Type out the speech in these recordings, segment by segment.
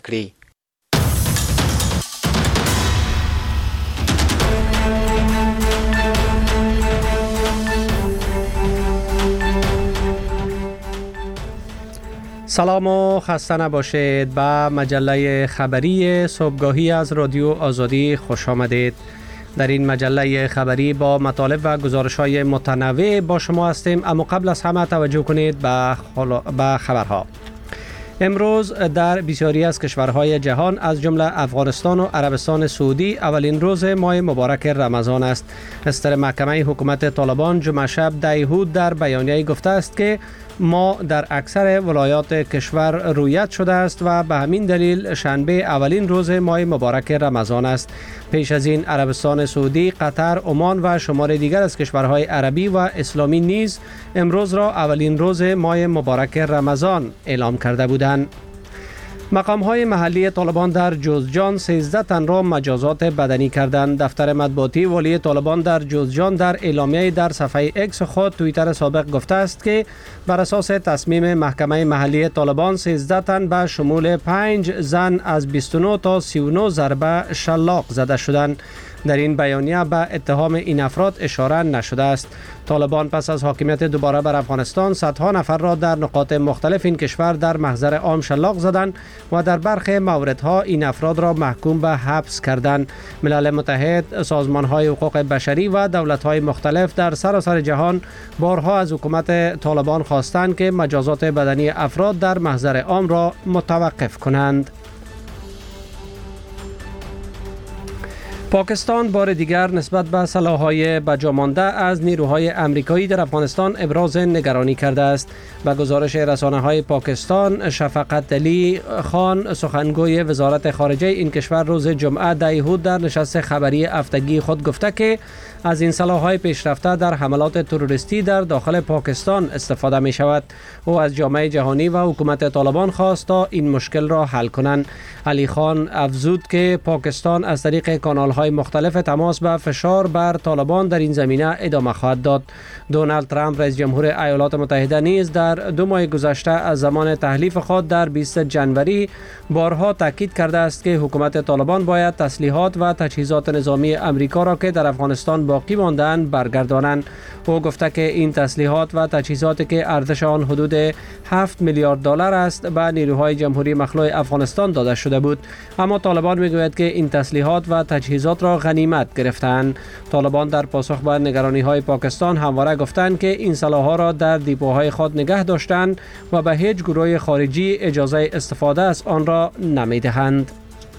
کړي. سلام و خسته نباشید. به مجله خبری صبحگاهی از رادیو آزادی خوش آمدید. در این مجله خبری با مطالب و گزارش‌های متنوع با شما هستیم، اما قبل از همه توجه کنید به خبرها. امروز در بسیاری از کشورهای جهان از جمله افغانستان و عربستان سعودی اولین روز ماه مبارک رمضان است. صدر محکمه حکومت طالبان جمعه شب دایهود در بیانیه گفته است که ما در اکثر ولایات کشور رویت شده است و به همین دلیل شنبه اولین روز ماه مبارک رمضان است. پیش از این عربستان سعودی، قطر، عمان و شمار دیگر از کشورهای عربی و اسلامی نیز امروز را اولین روز ماه مبارک رمضان اعلام کرده بودند. مقام‌های محلی طالبان در جوزجان 13 تن را مجازات بدنی کردند. دفتر مطبوعاتی والی طالبان در جوزجان در اعلامیه در صفحه اکس خود توییتر سابق گفته است که بر اساس تصمیم محکمه محلی طالبان 13 تن به شمول 5 زن از 29 تا 39 ضربه شلاق زده شدند. در این بیانیه به اتهام این افراد اشاره نشده است. طالبان پس از حاکمیت دوباره بر افغانستان صدها نفر را در نقاط مختلف این کشور در محضر عام شلاق زدند و در برخی موردها این افراد را محکوم به حبس کردند. ملل متحد، سازمان‌های حقوق بشری و دولت‌های مختلف در سراسر جهان بارها از حکومت طالبان خواستند که مجازات بدنی افراد در محضر عام را متوقف کنند. پاکستان بار دیگر نسبت به سلاح‌های بجامانده از نیروهای امریکایی در افغانستان ابراز نگرانی کرده است. به گزارش رسانه‌های پاکستان، شفقت علی خان سخنگوی وزارت خارجه این کشور روز جمعه دایهود در نشست خبری هفتگی خود گفته که از این سلاح‌های پیشرفته در حملات تروریستی در داخل پاکستان استفاده می شود. او از جامعه جهانی و حکومت طالبان خواست تا این مشکل را حل کنند. علی خان افزود که پاکستان از طریق کانال‌های مختلف تماس به فشار بر طالبان در این زمینه ادامه خواهد داد. دونالد ترامپ رئیس جمهور ایالات متحده نیز در 2 ماه گذشته از زمان تحلیف خود در 20 جنوری بارها تاکید کرده است که حکومت طالبان باید تسلیحات و تجهیزات نظامی امریکا را که در افغانستان باقی مانده‌اند برگردانند. او گفته که این تسلیحات و تجهیزاتی که ارزش آن حدود 7 میلیارد دلار است به نیروهای جمهوری مخلوع افغانستان داده شده بود، اما طالبان میگوید که این تسلیحات و تجهیزات را غنیمت گرفتند. طالبان در پاسخ به نگرانی‌های پاکستان همواره گفتند که این سلاح‌ها را در دیپوهای خود نگه داشتند و به هیچ گروه خارجی اجازه استفاده از آن را نمی‌دهند.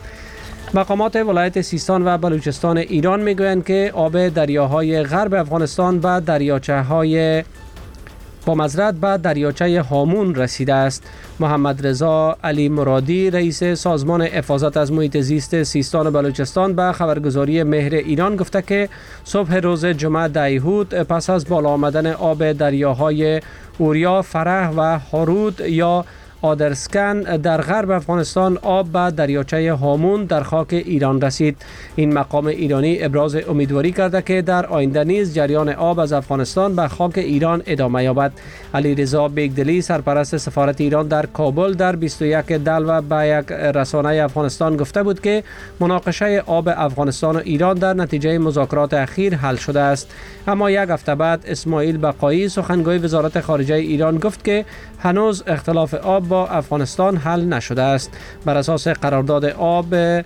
مقامات ولایت سیستان و بلوچستان ایران میگویند که آب دریاهای غرب افغانستان به دریاچه‌های با مزرعت به دریاچه هامون رسیده است. محمد رضا علی مرادی رئیس سازمان حفاظت از محیط زیست سیستان و بلوچستان به خبرگزاری مهر ایران گفته که صبح روز جمعه دایهود پس از بالا آمدن آب دریاهای اوریا، فرح و هارود یا آدرسکن در غرب افغانستان آب به دریاچه هامون در خاک ایران رسید. این مقام ایرانی ابراز امیدواری کرده که در آینده نیز جریان آب از افغانستان به خاک ایران ادامه یابد. علیرضا بیگدلی سرپرست سفارت ایران در کابل در 21 دلو به یک رسانه افغانستان گفته بود که مناقشه آب افغانستان و ایران در نتیجه مذاکرات اخیر حل شده است. اما یک هفته بعد اسماعیل بقایی سخنگوی وزارت خارجه ایران گفت که هنوز اختلاف آب با افغانستان حل نشده است. بر اساس قرارداد آب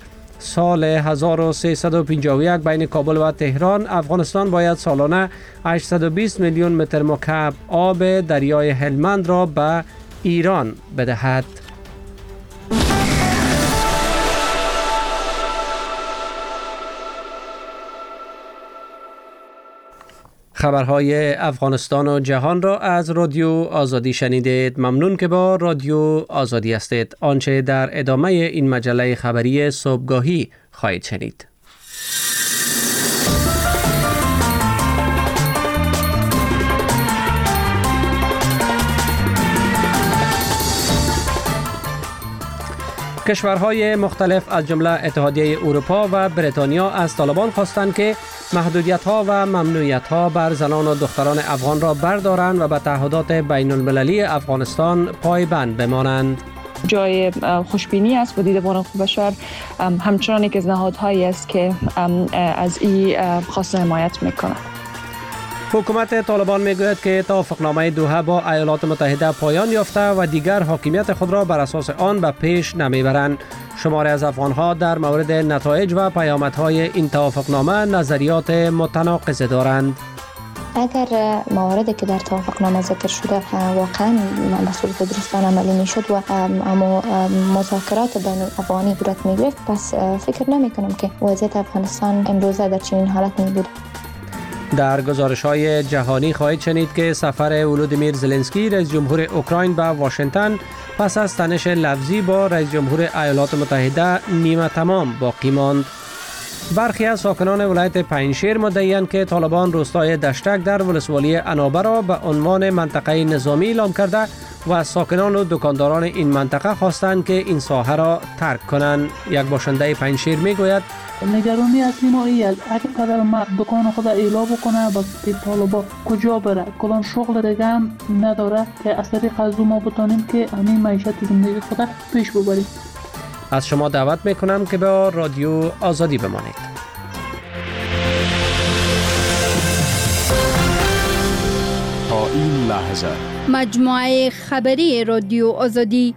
سال 1351 بین کابل و تهران، افغانستان باید سالانه 820 میلیون متر مکعب آب دریای هلمند را به ایران بدهد. خبرهای افغانستان و جهان را از رادیو آزادی شنیدید. ممنون که با رادیو آزادی هستید. آنچه در ادامه این مجله خبری صبحگاهی خواهید شنید. کشورهای مختلف از جمله اتحادیه اروپا و بریتانیا از طالبان خواستند که محدودیت‌ها و ممنوعیت‌ها بر زنان و دختران افغان را بردارند و به تعهدات بین المللی افغانستان پایبند بمانند. جای خوشبینی است و دیدبان حقوق بشر همچنان یک از نهادهایی است که از این خواست حمایت میکنه. حکومت طالبان میگوید که توافقنامه دوحه با ایالات متحده پایان یافته و دیگر حاکمیت خود را بر اساس آن به پیش نمیبرند. شماری از افغانها در مورد نتایج و پیامدهای این توافقنامه نظریات متناقض دارند. اگر مواردی که در توافقنامه ذکر شده واقعا به صورت درستانه عملی میشد و اما مذاکرات بین الافغانی صورت میگرفت، پس فکر نمی کنم که وضعیت افغانستان امروزه در چنین حالت می بود. در گزارش‌های جهانی خواهید شنید که سفر ولودیمیر زلنسکی رئیس جمهور اوکراین به واشنگتن پس از تنش لفظی با رئیس جمهور ایالات متحده نیمه تمام باقی ماند. برخی از ساکنان ولایت پنجشیر مدعی‌اند که طالبان روستای دشتک در ولسوالی انابه را به عنوان منطقه نظامی اعلام کرده و از ساکنان و دکانداران این منطقه خواستند که این ساحه را ترک کنند. یک باشنده پنجشیر میگوید نگرانی اصلی ما ایه اگر قدر مرد دکان خود ایلا بکنه با طالبا کجا بره، کدام شغل دیگه هم نداره که از طریق از ما بتانیم که همین معیشت زندگی خود پیش ببریم. از شما دعوت میکنم که با رادیو آزادی بمانید. تا این لحظه مجموعه خبری رادیو آزادی.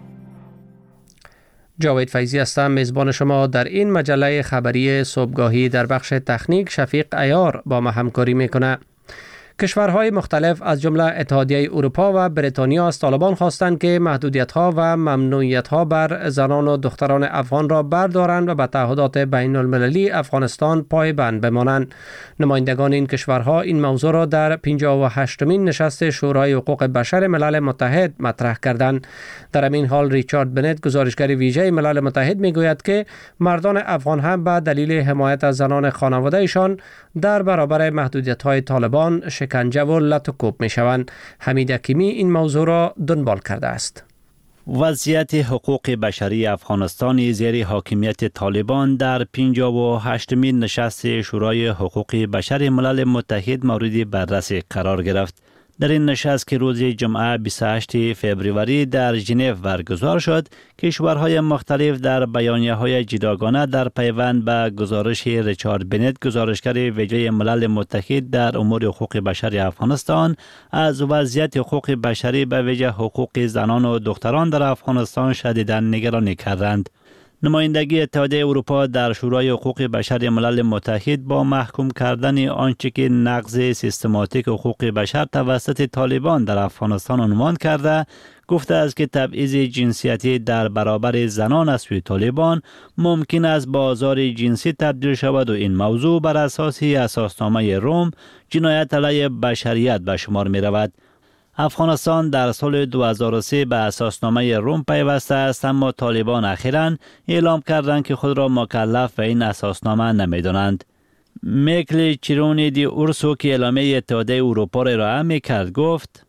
جاوید فیضی هستم، میزبان شما در این مجله خبری صبحگاهی. در بخش تکنیک شفیق عیار با ما همکاری میکنه. کشورهای مختلف از جمله اتحادیه اروپا و بریتانیا از طالبان خواستند که محدودیت‌ها و ممنوعیت‌ها بر زنان و دختران افغان را بردارند و به تعهدات بین المللی افغانستان پایبند بمانند. نمایندگان این کشورها این موضوع را در 58مین نشست شورای حقوق بشر ملل متحد مطرح کردند. در همین حال ریچارد بنت، گزارشگر ویژه ملل متحد، میگوید که مردان افغان هم به دلیل حمایت از زنان خانواده‌شان در برابر محدودیت‌های طالبان شکنجه و لطوکوب می شوند. حمید حکیمی این موضوع را دنبال کرده است. وضعیت حقوق بشری افغانستان زیر حاکمیت طالبان در 58مین نشست شورای حقوق بشر ملل متحد مورد بررسی قرار گرفت. در این نشست که روز جمعه 28 فوریه در ژنو برگزار شد، کشورهای مختلف در بیانیه‌های جداگانه در پیوند به گزارش ریچارد بنت، گزارشگر ویژه ملل متحد در امور حقوق بشر افغانستان، از وضعیت حقوق بشری به ویژه حقوق زنان و دختران در افغانستان شدیداً نگرانی کردند. نمایندگی اتحادیه اروپا در شورای حقوق بشر ملل متحد با محکوم کردن آنچه که نقض سیستماتیک حقوق بشر توسط طالبان در افغانستان عنوان کرده، گفته است که تبعیض جنسیتی در برابر زنان از سوی طالبان ممکن است به آزار جنسی تبدیل شود و این موضوع بر اساس اساسنامه روم جنایت علیه بشریت به شمار می رود. افغانستان در سال 2003 به اساسنامه روم پیوسته است، اما طالبان اخیراً اعلام کردند که خود را مکلف به این اساسنامه نمی‌دانند. میکل چیرونی دی اورسو که اعلامیه اتحادیه اروپا را ارائه می‌کرد گفت: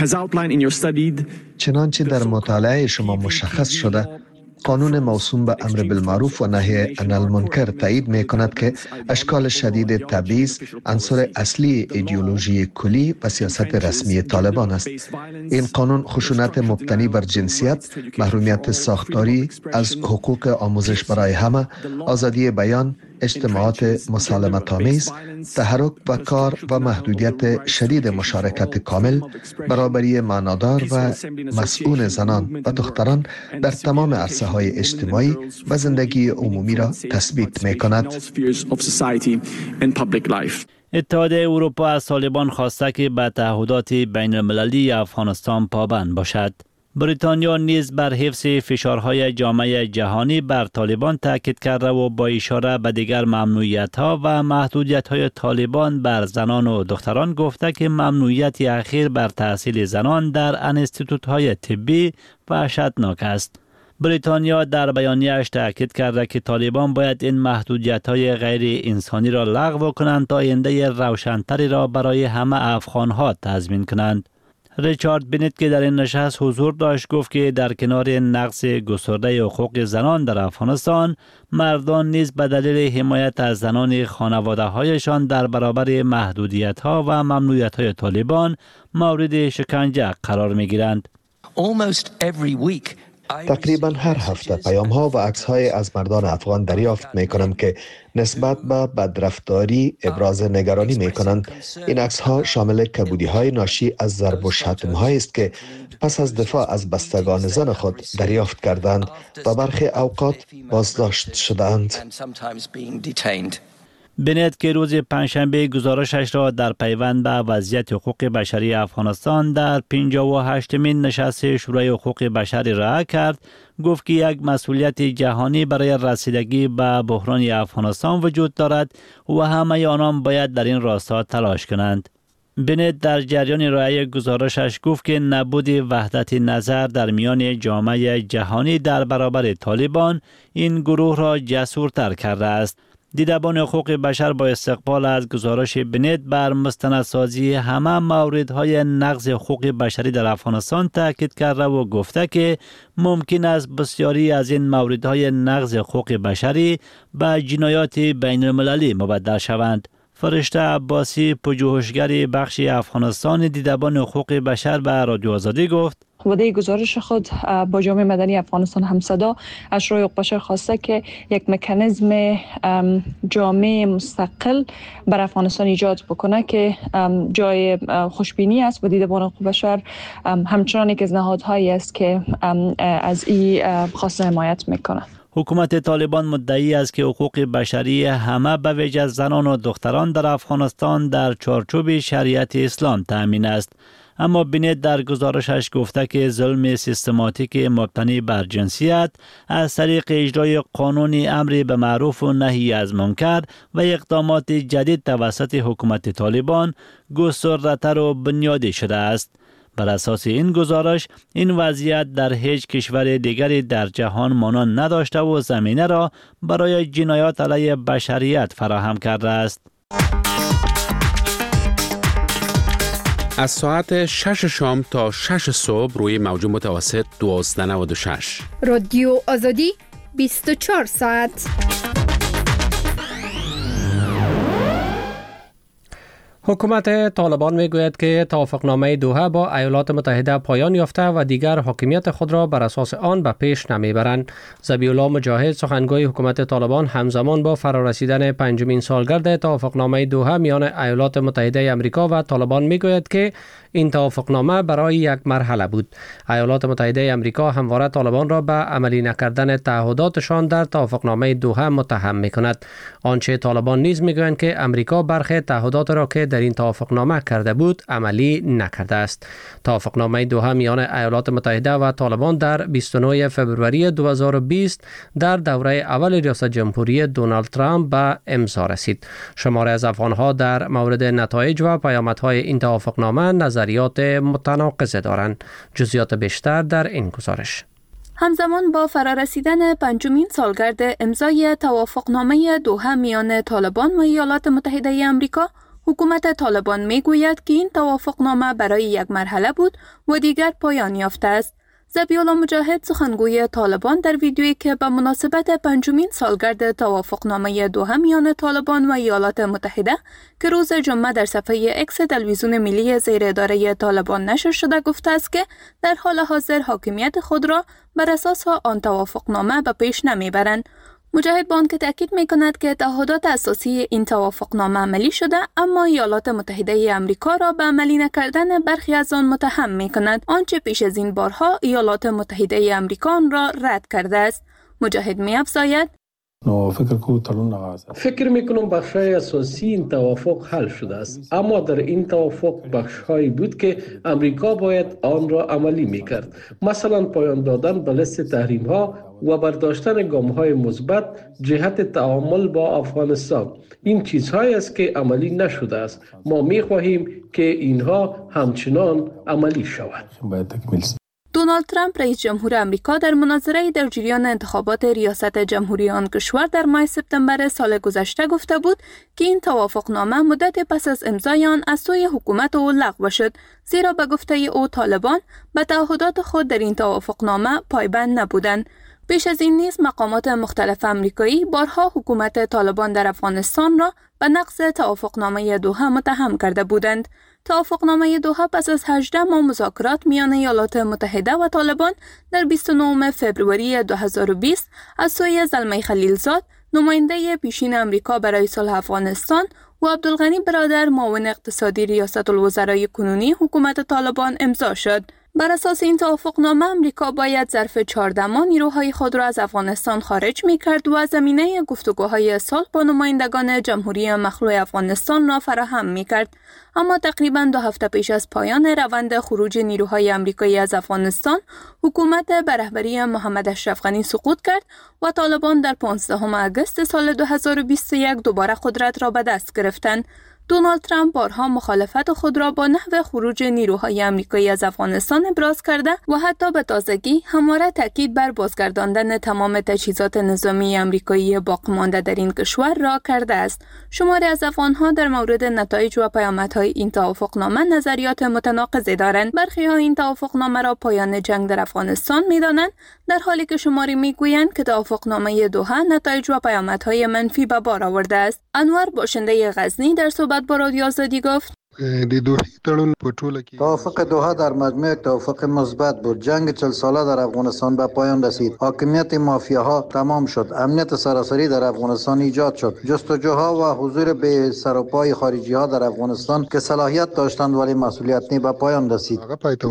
چنانچه در مطالعه شما مشخص شده، قانون موسوم به امر بالمعروف و نهی عن المنکر تایید می کند که اشکال شدید تبعیض عنصر اصلی ایدئولوژی کلی و سیاست رسمی طالبان است. این قانون خشونت مبتنی بر جنسیت، محرومیت ساختاری از حقوق آموزش برای همه، آزادی بیان، اجتماعات مسالمت آمیز، تحرک و کار و محدودیت شدید مشارکت کامل، برابری معنادار و مسئول زنان و دختران در تمام عرصه‌های اجتماعی و زندگی عمومی را تثبیت می‌کند. اتحادیه اروپا از طالبان خواسته که به تعهدات بین المللی افغانستان پابند باشد. بریتانیا نیز بر حفظ فشارهای جامعه جهانی بر طالبان تاکید کرده و با اشاره به دیگر ممنوعیت‌ها و محدودیت‌های طالبان بر زنان و دختران گفته که ممنوعیت اخیر بر تحصیل زنان در انستیتوت‌های طبی وحشتناک است. بریتانیا در بیانیه‌اش تاکید کرده که طالبان باید این محدودیت‌های غیر انسانی را لغو کنند تا آینده روشن‌تری را برای همه افغان‌ها تضمین کنند. ریچارد بنت که در این نشست حضور داشت گفت که در کنار نقض گسترده حقوق زنان در افغانستان، مردان نیز به دلیل حمایت از زنان خانواده‌هایشان در برابر محدودیت‌ها و ممنوعیت‌های طالبان مورد شکنجه قرار می‌گیرند. تقریبا هر هفته پیام ها و عکس های از مردان افغان دریافت می کنم که نسبت به بدرفتاری ابراز نگرانی می کنند. این عکس ها شامل کبودی های ناشی از ضرب و شتم هایی است که پس از دفاع از بستگان زن خود دریافت کردند و برخی اوقات بازداشت شدند. بنت که روز پنجشنبه گزارشش را در پیوند به وضعیت حقوق بشری افغانستان در 58مین نشست شورای حقوق بشر ارائه کرد، گفت که یک مسئولیت جهانی برای رسیدگی به بحران افغانستان وجود دارد و همه آنان باید در این راستا تلاش کنند. بنت در جریان ارائه گزارشش گفت که نبود وحدت نظر در میان جامعه جهانی در برابر طالبان این گروه را جسورتر کرده است. دیدبان حقوق بشر با استقبال از گزارش بنت بر مستندسازی همه موردهای نقض حقوق بشری در افغانستان تاکید کرده و گفته که ممکن است بسیاری از این موردهای نقض حقوق بشری به جنایات بین المللی مبدل شوند. فرشته عباسی، پژوهشگر بخش افغانستان دیدبان حقوق بشر به رادیو آزادی گفت و در گزارش خود با جامعه مدنی افغانستان همصدا از شورای حقوق بشر خواسته که یک مکانیزم جامع مستقل بر افغانستان ایجاد بکنه که جای خوشبینی است و دیدبان حقوق بشر همچنان یک از نهادهایی است که از این خواسته حمایت میکنه. حکومت طالبان مدعی است که حقوق بشری همه به ویژه زنان و دختران در افغانستان در چارچوب شریعت اسلام تامین است. اما بنت در گزارشش گفته که ظلم سیستماتیک مبتنی بر جنسیت از طریق اجرای قانون امر به معروف و نهی از منکر و اقدامات جدید توسط حکومت طالبان گسترده‌تر و بنیادی شده است. بر اساس این گزارش این وضعیت در هیچ کشور دیگری در جهان مانند نداشته و زمینه را برای جنایات علیه بشریت فراهم کرده است. از ساعت 6 شام تا 6 صبح روی موج متوسط 1296 رادیو آزادی 24 ساعت. حکومت طالبان میگوید که توافقنامه دوحه با ایالات متحده پایان یافته و دیگر حاکمیت خود را بر اساس آن به پیش نمیبرند. ذبیح الله مجاهد سخنگوی حکومت طالبان همزمان با فرارسیدن پنجمین سالگرد توافقنامه دوحه میان ایالات متحده آمریکا و طالبان میگوید که این توافقنامه برای یک مرحله بود. ایالات متحده آمریکا همواره طالبان را به عملی نکردن تعهداتشان در توافقنامه دوحه متهم میکند. آنچه طالبان نیز میگویند که آمریکا برخی تعهدات را که در این توافقنامه کرده بود عملی نکرده است. توافقنامه دوحه میان ایالات متحده و طالبان در 29 فوریه 2020 در دوره اول ریاست جمهوری دونالد ترامپ به امضا رسید. شماری از افغانها در مورد نتایج و پیامدهای این توافقنامه نظریات متناقضه دارند. جزئیات بیشتر در این گزارش. همزمان با فرارسیدن پنجمین سالگرد امضای توافقنامه دوحه میان طالبان و ایالات متحده آمریکا، حکومت طالبان میگوید که این توافقنامه برای یک مرحله بود و دیگر پایان یافته است. ذبیح الله مجاهد سخنگوی طالبان در ویدیویی که به مناسبت پنجمین سالگرد توافقنامه دوحه میان طالبان و ایالات متحده که روز جمعه در صفحه اکس تلویزیون ملی زیر اداره طالبان نشر شده گفته است که در حال حاضر حاکمیت خود را بر اساس آن توافقنامه به پیش نمیبرند. مجاهد با آنکه تاکید می‌کند که تعهدات اساسی این توافقنامه عملی شده، اما ایالات متحده آمریکا را به عملی نکردن برخی از آن متهم می‌کند، آنچه پیش از این بارها ایالات متحده آمریکا آن را رد کرده است. مجاهد می‌افزاید فکر میکنم بخشای اساسی این توافق حل شده است، اما در این توافق بخشهایی بود که امریکا باید آن را عملی میکرد، مثلا پایان دادن به لیست تحریم ها و برداشتن گام های مثبت جهت تعامل با افغانستان. این چیزهایی است که عملی نشده است. ما میخواهیم که اینها همچنان عملی شود. دونالد ترامپ رئیس جمهور آمریکا در مناظره در جریان انتخابات ریاست جمهوری آن کشور در ماه سپتامبر سال گذشته گفته بود که این توافقنامه مدت پس از امضای آن از سوی حکومت او لغو شد، زیرا به گفته او طالبان به تعهدات خود در این توافقنامه پایبند نبودند. پیش از این نیز مقامات مختلف آمریکایی بارها حکومت طالبان در افغانستان را به نقض توافقنامه دوحه متهم کرده بودند. توافقنامه دوحه پس از 18 ماه مذاکرات میان ایالات متحده و طالبان در 29 فوریه 2020 از سوی زلمه خلیلزاد، نماینده پیشین امریکا برای صلح افغانستان، و عبدالغنی برادر، معاون اقتصادی ریاست الوزرای کنونی حکومت طالبان امضا شد. بر اساس این توافقنامه امریکا باید ظرف 14 ماه نیروهای خود را از افغانستان خارج می‌کرد و زمینه گفتگوهای صلح با نمایندگان جمهوری مخلوع افغانستان را فراهم می‌کرد. اما تقریباً 2 هفته پیش از پایان روند خروج نیروهای آمریکایی از افغانستان، حکومت به رهبری محمد اشرف غنی سقوط کرد و طالبان در 15 آگوست سال 2021 دوباره قدرت را به دست گرفتند. دونالد ترامپ بارها مخالفت خود را با نحو خروج نیروهای آمریکایی از افغانستان ابراز کرده و حتی به تازگی همواره تاکید بر بازگرداندن تمام تجهیزات نظامی آمریکایی باقی مانده در این کشور را کرده است. شماری از افغان‌ها در مورد نتایج و پیامدهای این توافقنامه نظریات متناقضی دارند. برخی‌ها این توافقنامه را پایان جنگ در افغانستان می‌دانند، در حالی که شماری می‌گویند که توافقنامه دوحه نتایج و پیامدهای منفی به بار آورده است. انور باشنده غزنی در صحبت با رادیو آزادی گفت: توافق دوحه در مجموع یک توافق مثبت بود. جنگ 40 ساله در افغانستان به پایان رسید. حاکمیت مافیاها تمام شد. امنیت سراسری در افغانستان ایجاد شد. جستجوها و حضور به سر و پای خارجی ها در افغانستان که صلاحیت داشتند ولی مسئولیت نی به پایان رسید.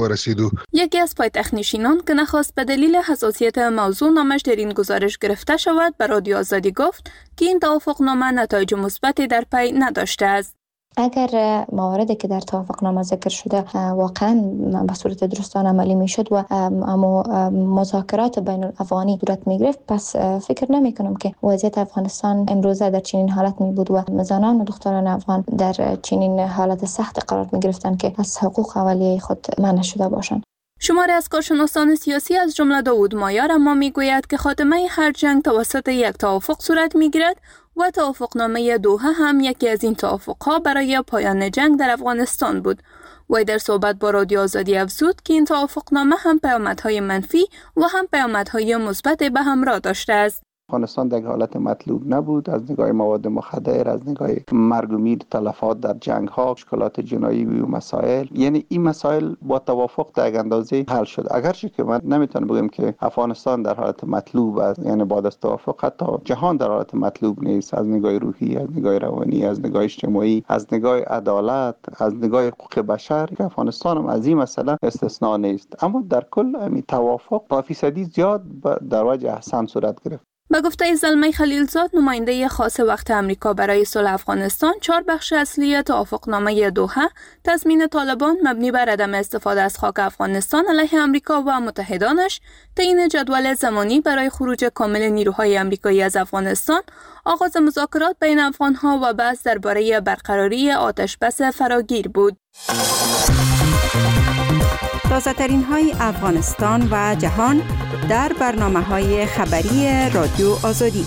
یکی از پایتخت‌نشینان که نخواست به دلیل حساسیت موضوع نامش در این گزارش گرفته شود به رادیو آزادی گفت که این توافقنامه نتایج مثبتی در پی نداشته است. اگر مواردی که در توافقنامه ذکر شده واقعا به صورت درستانه عملی میشد و اما مذاکرات بین الافغانی صورت میگرفت، پس فکر نمی کنم که وضعیت افغانستان امروزه در چنین حالت می بود و زنان و دختران افغان در چنین حالت سخت قرار می گرفتن که از حقوق اولیه خود منع شده باشند. شماری از کارشناسان سیاسی از جمله داوود مایار اما میگوید که خاتمه هر جنگ توسط یک توافق صورت میگیرد و توافقنامه دوحه هم یکی از این توافقها برای پایان جنگ در افغانستان بود. وی در صحبت با رادیو آزادی افزود که این توافقنامه هم پیامدهای منفی و هم پیامدهای مثبت به همراه داشته است. افغانستان در حالت مطلوب نبود از نگاه مواد مخدر، از نگاه مرگ و میر، تلفات در جنگ ها، مشکلات جنایی و مسائل، یعنی این مسائل با توافق در یک اندازه حل شد. اگرچه که من نمیتونم بگم که افغانستان در حالت مطلوب است، یعنی بعد از توافق حتی جهان در حالت مطلوب نیست، از نگاه روحی، از نگاه روانی، از نگاه اجتماعی، از نگاه عدالت، از نگاه حقوق بشر، که افغانستان هم از این مسئله استثناء نیست. اما در کل همین توافق با فیصدی زیاد در وجه احسن صورت گرفت. به گفته زلمه خلیلزاد، نماینده خاص وقت امریکا برای صلح افغانستان، 4 بخش اصلی توافقنامه دوحه تضمین طالبان مبنی بر عدم استفاده از خاک افغانستان علیه امریکا و متحدانش، تعیین جدول زمانی برای خروج کامل نیروهای آمریکایی از افغانستان، آغاز مذاکرات بین افغانها و بحث درباره برقراری آتشبس فراگیر بود. تازه‌ترین های افغانستان و جهان در برنامه‌های خبری رادیو آزادی.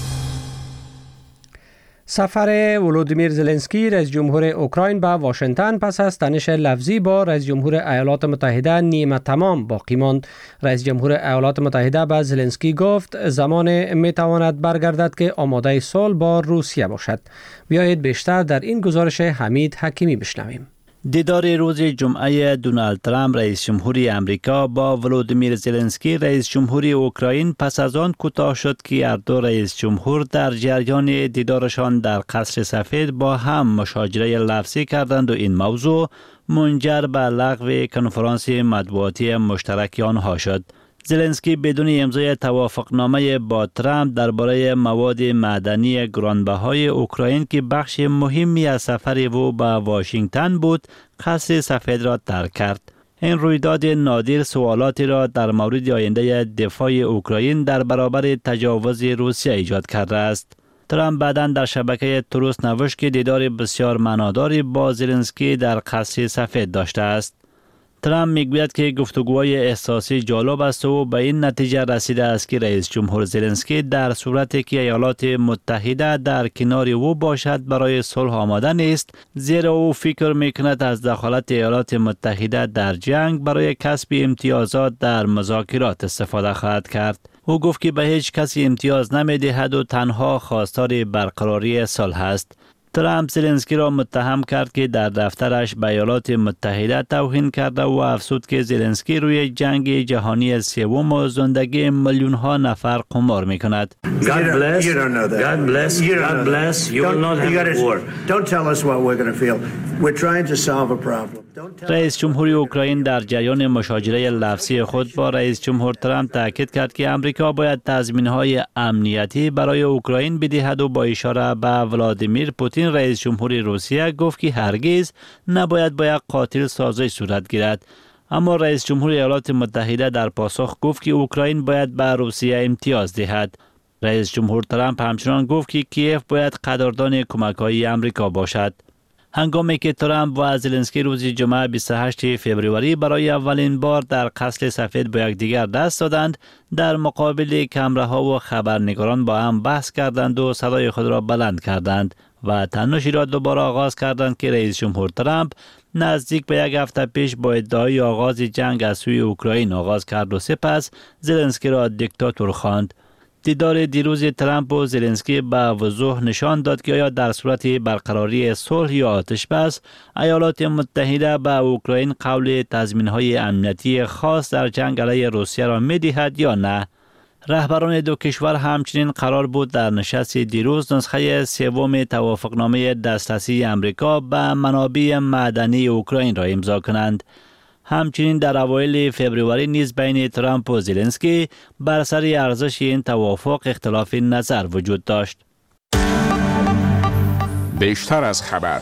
سفر ولودیمیر زلنسکی رئیس جمهور اوکراین به واشنگتن پس از تنش لفظی با رئیس جمهور ایالات متحده نیمه تمام باقی ماند. رئیس جمهور ایالات متحده به زلنسکی گفت زمان میتواند برگردد که آماده صلح با روسیه باشد. بیایید بیشتر در این گزارش حمید حکیمی بشنویم. دیدار روز جمعه دونالد ترامپ رئیس جمهوری امریکا با ولودیمیر زلنسکی رئیس جمهوری اوکراین پس از آن کوتاه شد که هر دو رئیس جمهور در جریان دیدارشان در قصر سفید با هم مشاجره لفظی کردند و این موضوع منجر به لغو کنفرانس مطبوعاتی مشترک آنها شد. زلنسکی بدون امضای توافقنامه با ترامپ درباره مواد معدنی گرانبهای اوکراین که بخش مهمی از سفر او به واشنگتن بود، قصر سفید را ترک کرد. این رویداد نادر سوالاتی را در مورد آینده دفاع اوکراین در برابر تجاوز روسیه ایجاد کرده است. ترامپ بعداً در شبکه تروس نوشت که دیدار بسیار معناداری با زلنسکی در قصر سفید داشته است. ترامپ میگوید که گفتگوهای احساسی جالب است و به این نتیجه رسیده است که رئیس جمهور زلنسکی در صورتی که ایالات متحده در کنار او باشد برای صلح آماده نیست، زیرا او فکر میکند از دخالت ایالات متحده در جنگ برای کسب امتیازات در مذاکرات استفاده خواهد کرد. او گفت که به هیچ کسی امتیاز نمیدهد و تنها خواستار برقراری صلح است. ترامپ زلنسکی را متهم کرد که در دفترش به ایالات متحده توهین کرده و افزود که زلنسکی روی جنگ جهانی سوم و زندگی میلیون ها نفر قمار می کند. رئیس جمهوری اوکراین در جریان مشاجره لفظی خود با رئیس جمهور ترامپ تاکید کرد که آمریکا باید تضمین‌های امنیتی برای اوکراین بدهد و با اشاره به ولادیمیر پوتین رئیس جمهوری روسیه گفت که هرگز نباید با یک قاتل سازش صورت گیرد. اما رئیس جمهوری ایالات متحده در پاسخ گفت که اوکراین باید به روسیه امتیاز دهد. رئیس جمهور ترامپ همچنان گفت که کیف باید قدردان کمک‌های آمریکا باشد. هنگامی که ترامپ و زلنسکی روز جمعه 28 فوریه برای اولین بار در قصر سفید با یکدیگر دست دادند، در مقابل کامراها و خبرنگاران با هم بحث کردند و صدای خود را بلند کردند و تنشی را دوباره آغاز کردند که رئیس جمهور ترامپ نزدیک به یک هفته پیش با ادعای آغاز جنگ از سوی اوکراین آغاز کرد و سپس زلنسکی را دیکتاتور خواند. دیدار دیروز ترامپ و زلنسکی به وضوح نشان داد که آیا در صورت برقراری صلح یا آتش بس ایالات متحده به اوکراین قول تضمین‌های امنیتی خاص در جنگ علیه روسیه را می‌دهد یا نه. رهبران دو کشور همچنین قرار بود در نشست دیروز نسخه سوم توافقنامه دسترسی آمریکا به منابع معدنی اوکراین را امضا کنند. همچنین در اوایل فوریه نیز بین ترامپ و زلنسکی بر سر ارزش این توافق اختلاف نظر وجود داشت. بیشتر از خبر.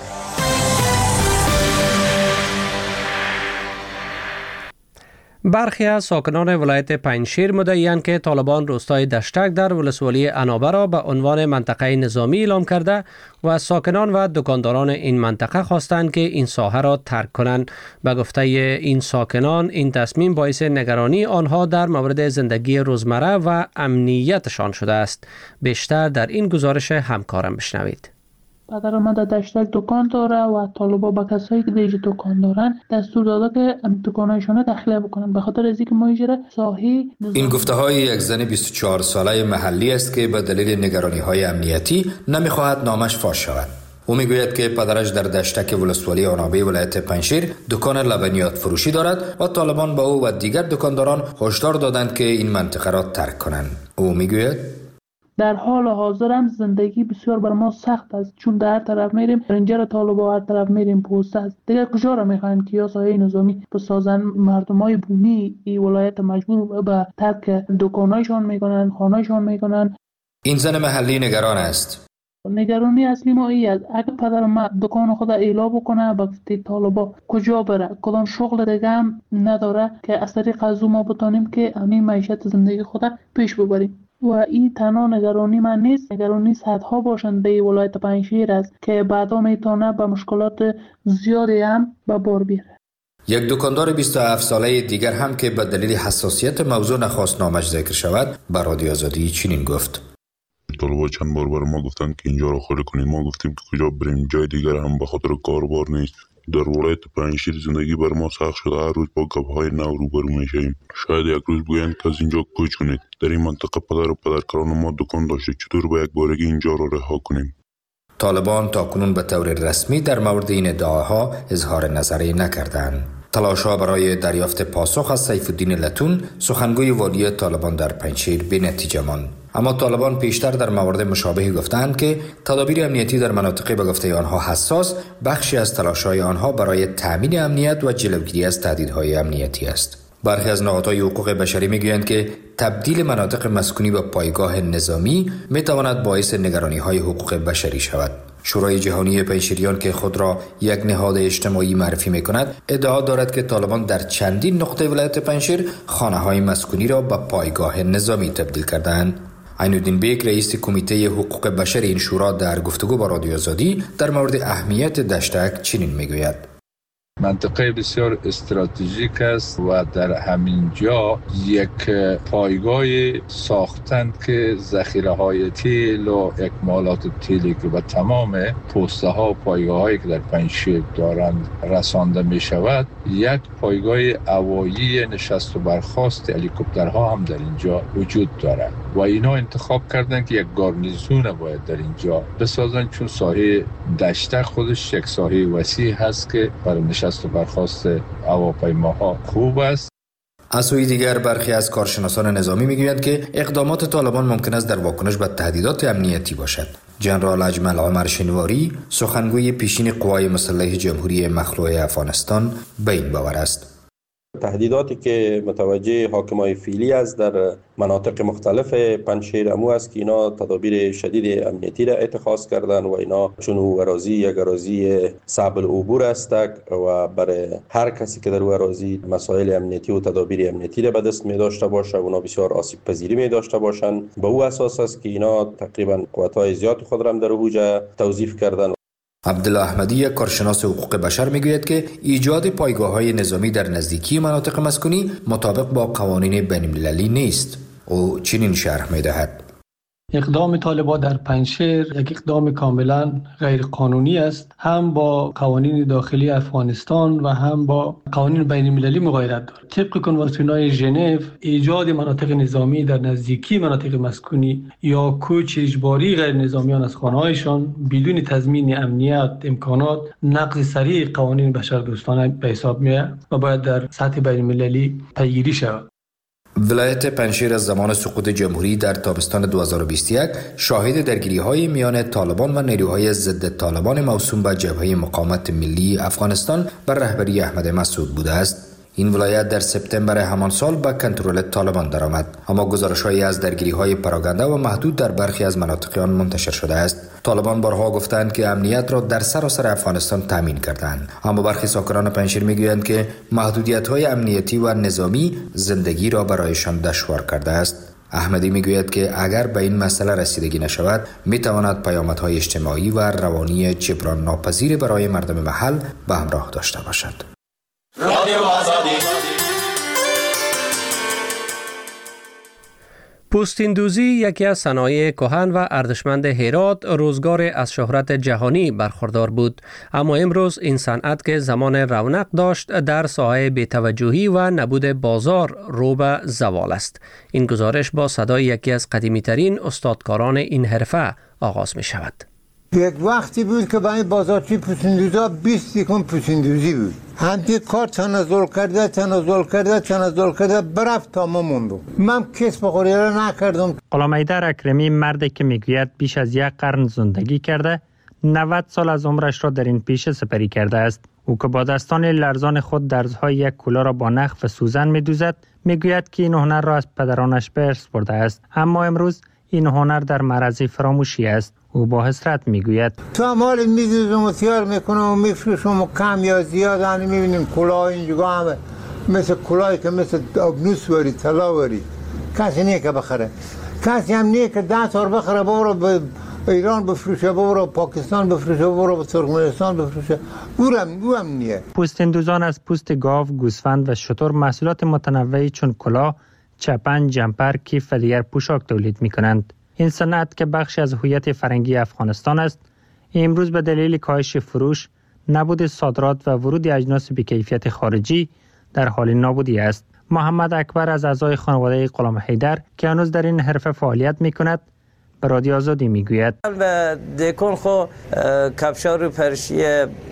برخی از ساکنان ولایت پنجشیر مدعی‌اند که طالبان روستای دشتک در ولسوالی انابه را به عنوان منطقه نظامی اعلام کرده و از ساکنان و دکانداران این منطقه خواستند که این ساحه را ترک کنند. به گفته این ساکنان این تصمیم باعث نگرانی آنها در مورد زندگی روزمره و امنیتشان شده است. بیشتر در این گزارش همکارم بشنوید. پدر من در دشتک دکان داره و طالبا با کسایی که دیگه دکان دارن دستور داده که دکانایشون تخلیه بکنن به خاطر از اینکه ما اجاره صحیح. این گفته های یک زن 24 ساله محلی است که به دلیل نگرانی های امنیتی نمیخواهد نامش فاش شود. او میگوید که پدرش در دشتک ولسوالی انابه ولایت پنجشیر دکان لبنیات فروشی دارد و طالبان با او و دیگر دکانداران هشدار دادند که این منطقه را ترک کنند. او میگوید در حال حاضر هم زندگی بسیار بر ما سخت است، چون در هر طرف میریم رنجر طالبا، هر طرف میریم پوسته است. دیگر کجا را میخواین که یا سایه نظامی بسازن؟ مردمای بومی این ولایت مجبور به ترک دکانایشان میکنن، خانهایشان میکنن. این زن محلی نگران است. نگرانی اصلی ما ای است اگر پدر ما دکان خود ایلا بکنه با طالبا کجا بره؟ کدام شغل دیگه هم نداره که از طریق از ما بتونیم که همین معیشت زندگی خود پیش ببریم. و این تنها نگرانی من نیست، نگرانی صدها باشنده ولایت پنجشیر است که بعدا میتونه به مشکلات زیادی هم به بار بیاره. یک دکاندار 27 ساله دیگر هم که به دلیل حساسیت موضوع نخواست نامش ذکر شود به رادیو آزادی چنین گفت. طالبا چند بار بر ما گفتن که اینجا رو خالی کنیم. ما گفتیم که کجا بریم، جای دیگر هم به خاطر کاربار نیست. در ولایت پنجشیر زندگی بر ما سخت شده. هر روز با گپ‌های نو روبرو میشیم. شاید یک روز بگویند که از اینجا کوچ کنید. در این منطقه پدر و پدرکاران ما دکان داشته، چطور با یک بارگی اینجا را رها کنیم؟ طالبان تاکنون به طور رسمی در مورد این ادعاها اظهار نظری نکردند. تلاش‌ها برای دریافت پاسخ از سیف الدین لتون سخنگوی والی طالبان در پنجشیر بی‌نتیجه ماند. اما طالبان پیشتر در موارد مشابهی گفتند که تدابیر امنیتی در مناطق به گفته آنها حساس بخشی از تلاش‌های آنها برای تامین امنیت و جلوگیری از تهدیدهای امنیتی است. برخی از نهادهای حقوق بشری میگویند که تبدیل مناطق مسکونی به پایگاه نظامی میتواند باعث نگرانی‌های حقوق بشری شود. شورای جهانی پنجشیریان که خود را یک نهاد اجتماعی معرفی می‌کند، ادعا دارد که طالبان در چندین نقطه ولایت پنجشیر خانه‌های مسکونی را به پایگاه نظامی تبدیل کردند. عین‌الدین بیگ رئیس کمیته حقوق بشر این شورا در گفتگو با رادیو آزادی در مورد اهمیت دشتک چنین میگوید. منطقه بسیار استراتژیک است و در همین جا یک پایگاه ساختند که ذخیره های تیل و اکمالات تیلی که به تمام پوسته ها و پایگاه هایی که در پنجشیر دارند رسانده می شود، یک پایگاه هوایی نشست و برخاست هلیکوپترها هم در اینجا وجود دارد. و اینا انتخاب کردن که یک گارنیزون باید در اینجا بسازن، چون ساحه دشته خودش یک ساحه وسیع هست که برای نشست و برخاست هواپیماها خوب است. از سوی دیگر برخی از کارشناسان نظامی میگویند که اقدامات طالبان ممکن است در واکنش به تهدیدات امنیتی باشد. جنرال اجمل عمر شنواری، سخنگوی پیشین قوای مسلح جمهوری مخلوع افغانستان، به این باور است. تهدیداتی که متوجه حاکمای فعلی است در مناطق مختلف پنجشیر امو است که اینا تدابیر شدید امنیتی را اتخاذ کردن و اینا چون او اراضی یک اراضی صعب العبور است و برای هر کسی که در او اراضی مسائل امنیتی و تدابیر امنیتی را به دست می داشته باشه اونا بسیار آسیب پذیری می داشته باشند. به او اساس است که اینا تقریبا قوت‌های زیاد خود را در اوجه توظیف کردن. عبدالله احمدی، کارشناس حقوق بشر، میگوید که ایجاد پایگاه‌های نظامی در نزدیکی مناطق مسکونی مطابق با قوانین بین‌المللی نیست. او چنین شرح می‌دهد: اقدام طالبان در پنجشیر یک اقدام کاملا غیر قانونی است، هم با قوانین داخلی افغانستان و هم با قوانین بین المللی مغایرت دارد. طبق کنوانسیون‌های ژنو، ایجاد مناطق نظامی در نزدیکی مناطق مسکونی یا کوچ اجباری غیر نظامیان از خانه‌هایشان بدون تضمین امنیت امکانات نقض صریح قوانین بشردوستانه به حساب می‌آید و باید در سطح بین المللی پیگیری شود. ولایت پنجشیر از زمان سقوط جمهوری در تابستان 2021 شاهد درگیری‌های میان طالبان و نیروهای ضد طالبان موسوم به جبهه مقاومت ملی افغانستان بر رهبری احمد مسعود بوده است. این ولایت در سپتامبر همان سال به کنترل طالبان درآمد، اما گزارش‌هایی از درگیری‌های پراگنده و محدود در برخی از مناطق آن منتشر شده است. طالبان بارها گفتند که امنیت را در سراسر افغانستان تامین کردند، اما برخی ساکنان پنجشیر می‌گویند که محدودیت‌های امنیتی و نظامی زندگی را برایشان دشوار کرده است. احمدی میگوید که اگر به این مسئله رسیدگی نشود میتواند پیامدهای اجتماعی و روانی جبران ناپذیر برای مردم محل به همراه داشته باشد. پوستیندوزی یکی از صنایع کهن و ارزشمند هرات روزگار از شهرت جهانی برخوردار بود، اما امروز این صنعت که زمان رونق داشت در ساحه بی‌توجهی و نبود بازار رو به زوال است. این گزارش با صدای یکی از قدیمی ترین استادکاران این حرفه آغاز می شود. یک وقتی بود که با این بازارچی پوستیندوزا 20 یکم پوستیندوزی بود. همتی کار تنزل کرده برفت تا ما موندم. من کسب خوری را نکردم. غلام حیدر اکرمی، مردی که میگوید بیش از یک قرن زندگی کرده، 90 سال از عمرش را در این پیشه سپری کرده است. او که با دستان لرزان خود درزهای یک کولا را با نخ و سوزن میدوزد، میگوید که این هنر را از پدرانش به ارث برده است، اما امروز این هنر در معرض فراموشی است. او با حسرت میگوید تو امال میدوزم و تیار میکنم و میفروشم و کم یا زیاد هنی میبینیم کلاه اینجا همه مثل کلاهی که مثل ابنوس وری طلا وری کسی نیه که بخره، کسی هم نیه که 10 تار بخره برو به ایران بفروشه، برو پاکستان بفروشه، برو به ترکمنستان بفروشه. او هم نیه. پوستیندوزان از پوست گاو، گوسفند و شتر محصولات متنوعی چون کلاه، چپن، جمپر، کیف و دیگر پوشاک تولید میکنند. این صنعت که بخشی از هویت فرهنگی افغانستان است، امروز به دلیل کاهش فروش، نبود صادرات و ورود اجناس بی‌کیفیت خارجی در حال نابودی است. محمد اکبر از اعضای خانواده غلام حیدر که هنوز در این حرفه فعالیت میکند، به رادیو آزادی میگوید به دکون خو کفشار پرشی،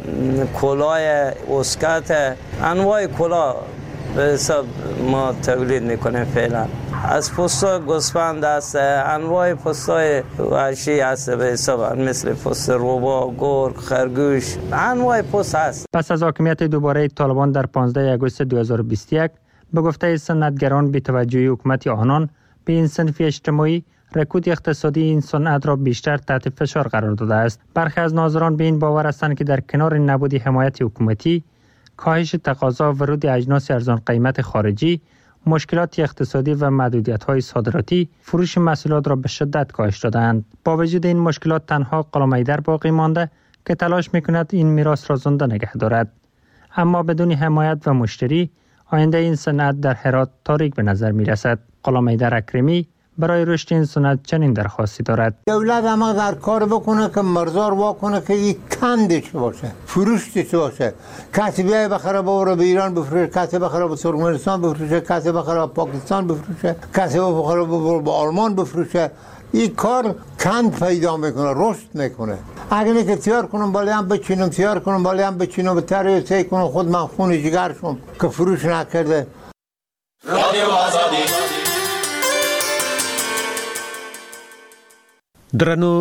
کلاه اسکات، انواع کلاه به حساب ما تولید میکنیم فعلا. از پوستای گوسفند است، انواع پوستای وحشی است به حساب مثل پوست روبا، گرگ، خرگوش، انواع پوست هست. پس از حاکمیت دوباره طالبان در 15 آگوست 2021 به گفته صنعتگران بی توجهی حکومت آنان به این صنف اجتماعی، رکود اقتصادی این صنعت را بیشتر تحت فشار قرار داده است. برخی از ناظران به این باور هستند که در کنار نبود حمایت حکومتی، کاهش تقاضا و ورود اجناس ارزان قیمت خارجی، مشکلات اقتصادی و محدودیت‌های صادراتی فروش محصولات را به شدت کاهش دادند. با وجود این مشکلات تنها غلام حیدر باقی مانده که تلاش می‌کند این میراث را زنده نگه دارد. اما بدون حمایت و مشتری، آینده این صنعت در هرات تاریک به نظر می‌رسد. غلام حیدر اکرمی، برای رشد این صنعت چنین درخواستی دارد. دولت هم در کار بکنه که مرزار واکنه که یک کندش باشه، فروشش باشه. کسی بیای بخره ببره به ایران بفروشه، کسی بخره به ترکمنستان بفروشه، کسی بخره به پاکستان بفروشه، کسی بخره به آلمان بفروشه. این کار کند پیدا میکنه، رشد میکنه. اگر نه که تیار کنم بالی هم بچینم، تیار کنم بالی هم بچینم، به طرح سی کنم خود من خون جگر شم که فروش نکرده. رادیو آزادی. درنو